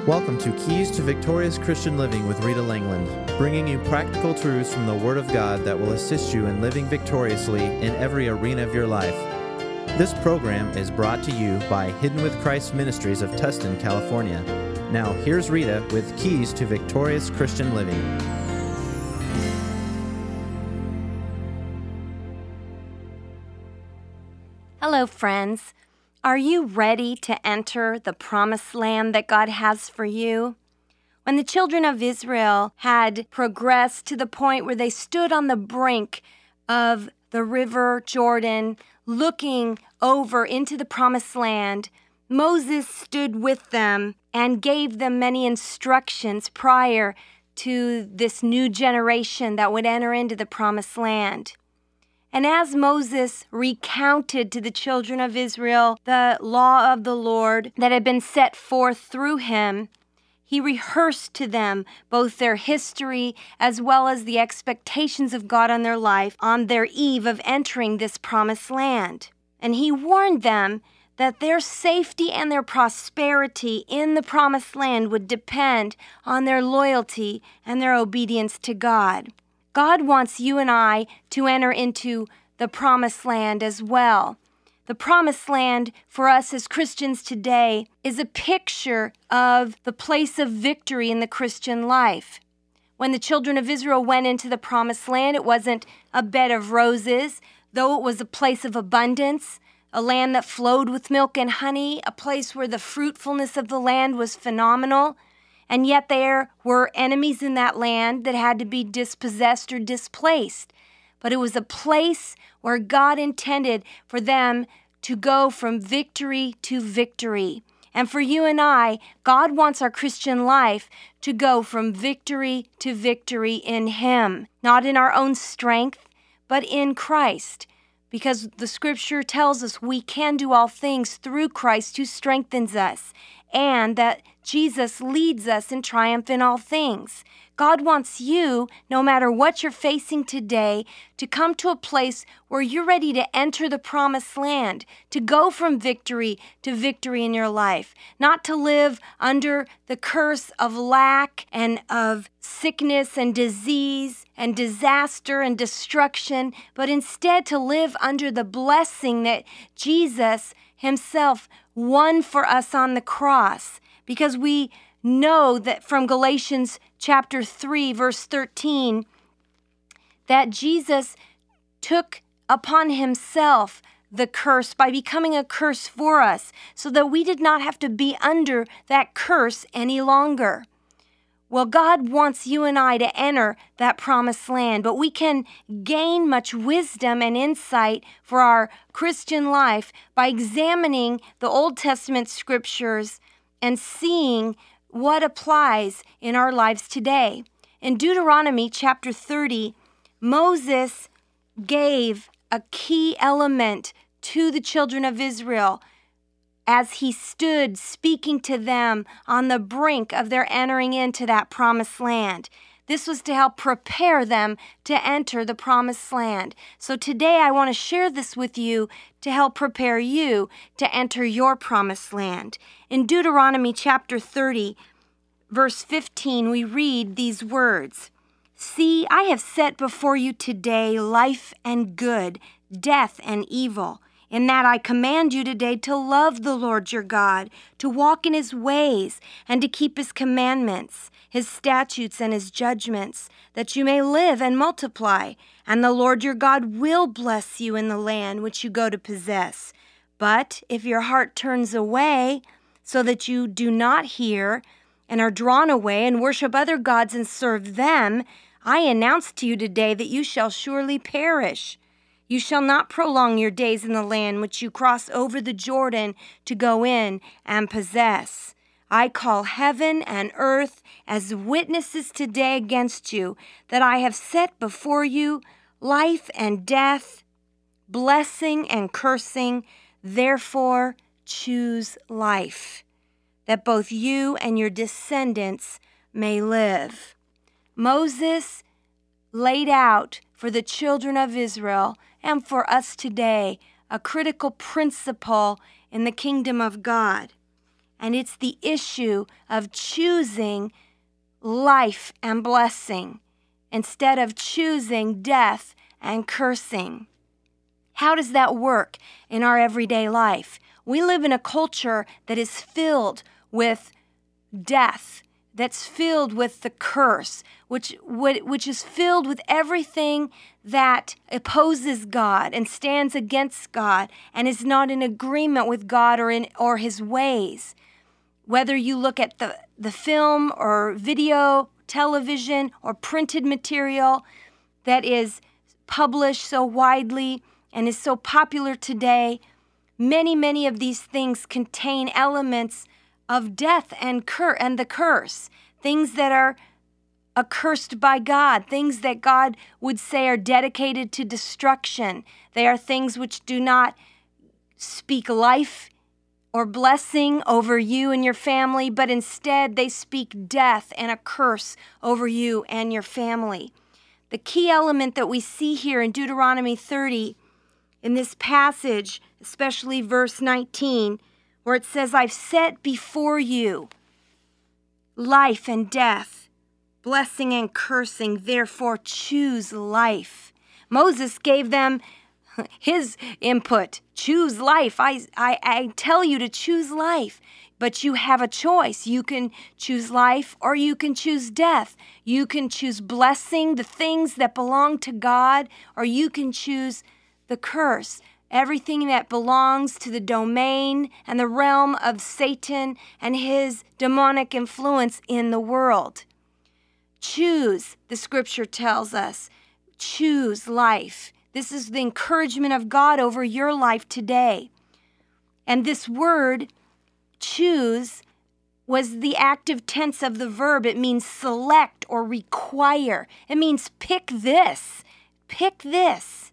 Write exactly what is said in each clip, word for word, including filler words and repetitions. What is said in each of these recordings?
Welcome to Keys to Victorious Christian Living with Rita Langland, bringing you practical truths from the Word of God that will assist you in living victoriously in every arena of your life. This program is brought to you by Hidden with Christ Ministries of Tustin, California. Now, here's Rita with Keys to Victorious Christian Living. Hello, friends. Are you ready to enter the promised land that God has for you? When the children of Israel had progressed to the point where they stood on the brink of the river Jordan, looking over into the promised land, Moses stood with them and gave them many instructions prior to this new generation that would enter into the promised land. And as Moses recounted to the children of Israel the law of the Lord that had been set forth through him, he rehearsed to them both their history as well as the expectations of God on their life on their eve of entering this promised land. And he warned them that their safety and their prosperity in the promised land would depend on their loyalty and their obedience to God. God wants you and I to enter into the promised land as well. The promised land for us as Christians today is a picture of the place of victory in the Christian life. When the children of Israel went into the promised land, it wasn't a bed of roses, though it was a place of abundance, a land that flowed with milk and honey, a place where the fruitfulness of the land was phenomenal. And yet there were enemies in that land that had to be dispossessed or displaced. But it was a place where God intended for them to go from victory to victory. And for you and I, God wants our Christian life to go from victory to victory in Him, not in our own strength, but in Christ. Because the Scripture tells us we can do all things through Christ who strengthens us, and that Jesus leads us in triumph in all things. God wants you, no matter what you're facing today, to come to a place where you're ready to enter the promised land, to go from victory to victory in your life, not to live under the curse of lack and of sickness and disease and disaster and destruction, but instead to live under the blessing that Jesus Himself won for us on the cross. Because we know that from Galatians chapter three, verse thirteen, that Jesus took upon Himself the curse by becoming a curse for us, so that we did not have to be under that curse any longer. Well, God wants you and I to enter that promised land, but we can gain much wisdom and insight for our Christian life by examining the Old Testament scriptures and seeing what applies in our lives today. In Deuteronomy chapter thirty, Moses gave a key element to the children of Israel as he stood speaking to them on the brink of their entering into that promised land. This was to help prepare them to enter the promised land. So today I want to share this with you to help prepare you to enter your promised land. In Deuteronomy chapter thirty, verse fifteen, we read these words, "See, I have set before you today life and good, death and evil. In that I command you today to love the Lord your God, to walk in His ways, and to keep His commandments, His statutes, and His judgments, that you may live and multiply. And the Lord your God will bless you in the land which you go to possess. But if your heart turns away, so that you do not hear, and are drawn away, and worship other gods and serve them, I announce to you today that you shall surely perish. You shall not prolong your days in the land which you cross over the Jordan to go in and possess. I call heaven and earth as witnesses today against you, that I have set before you life and death, blessing and cursing. Therefore, choose life, that both you and your descendants may live." Moses laid out for the children of Israel and for us today a critical principle in the kingdom of God. and it's the issue of choosing life and blessing instead of choosing death and cursing. How does that work in our everyday life? We live in a culture that is filled with death, that's filled with the curse, which which is filled with everything that opposes God and stands against God and is not in agreement with God or in or his ways. Whether you look at the, the film or video, television, or printed material that is published so widely and is so popular today, many, many of these things contain elements of death and cur- and the curse, things that are accursed by God, things that God would say are dedicated to destruction. They are things which do not speak life or blessing over you and your family, but instead they speak death and a curse over you and your family. The key element that we see here in Deuteronomy thirty, in this passage, especially verse nineteen, where it says, I've set before you life and death, blessing and cursing, therefore choose life. Moses gave them his input. Choose life. I, I, I tell you to choose life, but you have a choice. You can choose life or you can choose death. You can choose blessing, the things that belong to God, or you can choose the curse, everything that belongs to the domain and the realm of Satan and his demonic influence in the world. Choose, the scripture tells us, choose life. This is the encouragement of God over your life today. And this word, choose, was the active tense of the verb. It means select or require. It means pick this, pick this.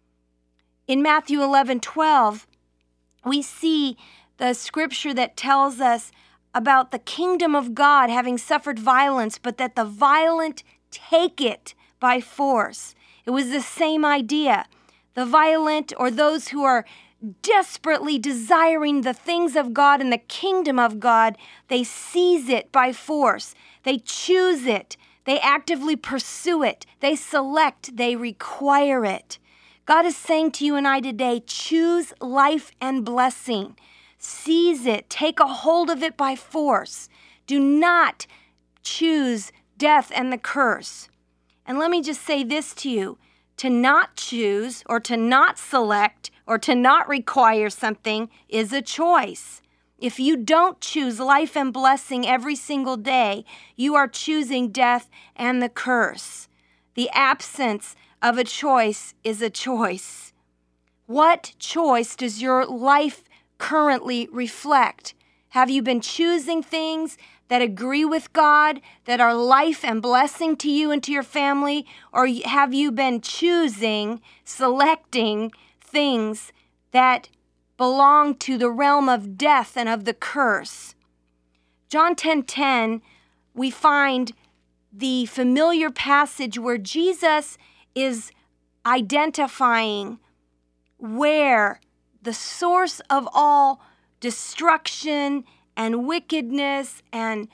In Matthew eleven twelve, we see the scripture that tells us about the kingdom of God having suffered violence, but that the violent take it by force. It was the same idea. The violent, or those who are desperately desiring the things of God and the kingdom of God, they seize it by force. They choose it. They actively pursue it. They select. They require it. God is saying to you and I today, choose life and blessing. Seize it. Take a hold of it by force. Do not choose death and the curse. And let me just say this to you. To not choose or to not select or to not require something is a choice. If you don't choose life and blessing every single day, you are choosing death and the curse. The absence of a choice is a choice. What choice does your life currently reflect? Have you been choosing things that agree with God, that are life and blessing to you and to your family? Or have you been choosing, selecting things that belong to the realm of death and of the curse? John ten ten, we find the familiar passage where Jesus is identifying where the source of all destruction and wickedness and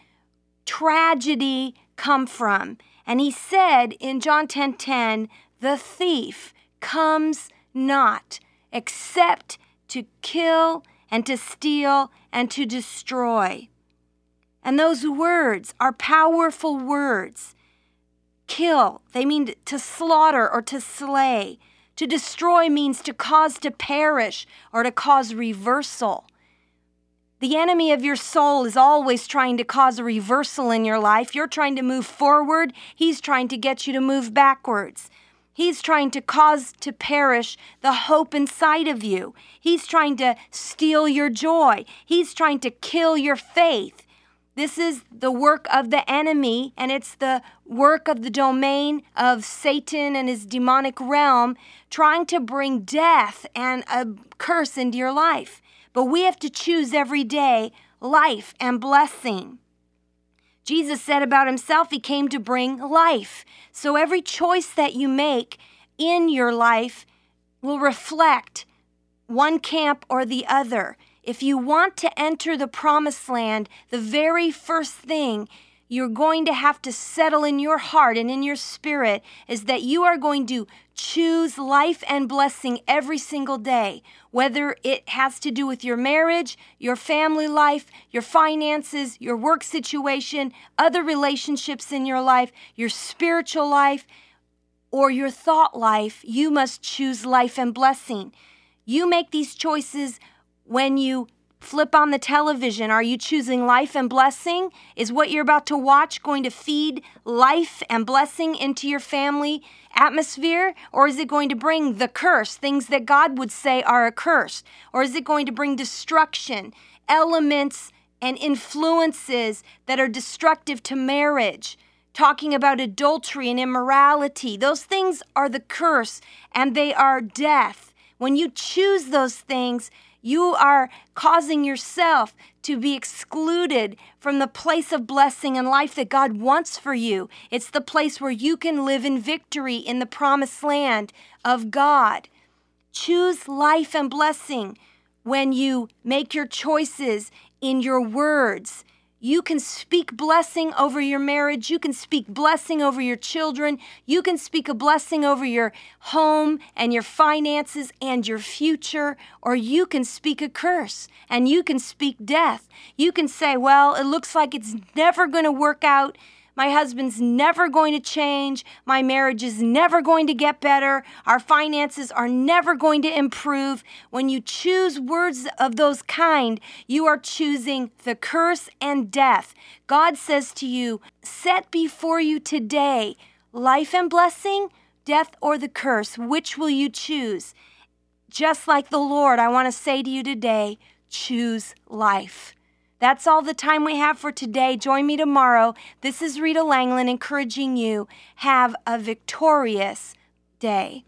tragedy come from. And he said in John ten ten, the thief comes not except to kill and to steal and to destroy. And those words are powerful words. Kill, they mean to slaughter or to slay. To destroy means to cause to perish or to cause reversal. The enemy of your soul is always trying to cause a reversal in your life. You're trying to move forward. He's trying to get you to move backwards. He's trying to cause to perish the hope inside of you. He's trying to steal your joy. He's trying to kill your faith. This is the work of the enemy, and it's the work of the domain of Satan and his demonic realm, trying to bring death and a curse into your life. But we have to choose every day life and blessing. Jesus said about himself, he came to bring life. So every choice that you make in your life will reflect one camp or the other. If you want to enter the promised land, the very first thing you're going to have to settle in your heart and in your spirit is that you are going to choose life and blessing every single day, whether it has to do with your marriage, your family life, your finances, your work situation, other relationships in your life, your spiritual life, or your thought life. You must choose life and blessing. You make these choices when you flip on the television. Are you choosing life and blessing? Is what you're about to watch going to feed life and blessing into your family atmosphere? Or is it going to bring the curse, things that God would say are a curse? Or is it going to bring destruction, elements and influences that are destructive to marriage? Talking about adultery and immorality. Those things are the curse and they are death. When you choose those things, you are causing yourself to be excluded from the place of blessing and life that God wants for you. It's the place where you can live in victory in the promised land of God. Choose life and blessing when you make your choices in your words. You can speak blessing over your marriage. You can speak blessing over your children. You can speak a blessing over your home and your finances and your future. Or you can speak a curse and you can speak death. You can say, well, it looks like it's never going to work out. My husband's never going to change. My marriage is never going to get better. Our finances are never going to improve. When you choose words of those kind, you are choosing the curse and death. God says to you, set before you today life and blessing, death or the curse. Which will you choose? Just like the Lord, I want to say to you today, choose life. That's all the time we have for today. Join me tomorrow. This is Rita Langland encouraging you. Have a victorious day.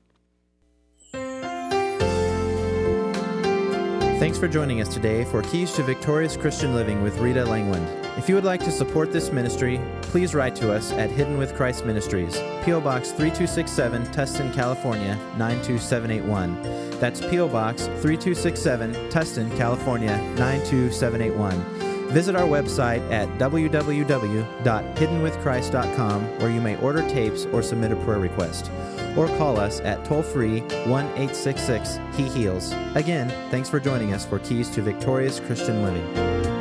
Thanks for joining us today for Keys to Victorious Christian Living with Rita Langland. If you would like to support this ministry, please write to us at Hidden with Christ Ministries, P O Box three two six seven, Tustin, California, nine two seven eight one. That's P O Box three two six seven, Tustin, California, nine two seven eight one. Visit our website at w w w dot hidden with christ dot com, where you may order tapes or submit a prayer request. Or call us at toll-free one eight six six, He Heals. Again, thanks for joining us for Keys to Victorious Christian Living.